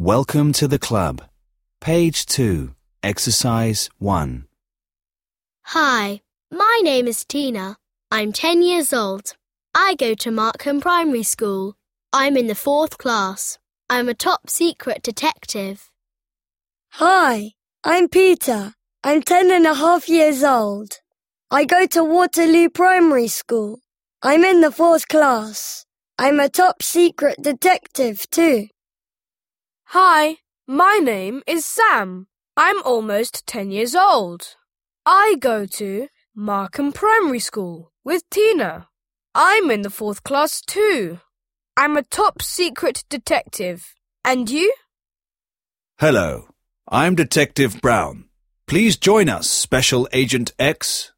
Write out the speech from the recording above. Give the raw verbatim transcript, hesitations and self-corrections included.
Welcome to the club. Page two, Exercise one. Hi, my name is Tina. I'm ten years old. I go to Markham Primary School. I'm in the fourth class. I'm a top secret detective. Hi, I'm Peter. I'm ten and a half years old. I go to Waterloo Primary School. I'm in the fourth class. I'm a top secret detective too. Hi, my name is Sam. I'm almost ten years old. I go to Markham Primary School with Tina. I'm in the fourth class too. I'm a top secret detective. And you? Hello, I'm Detective Brown. Please join us, Special Agent X.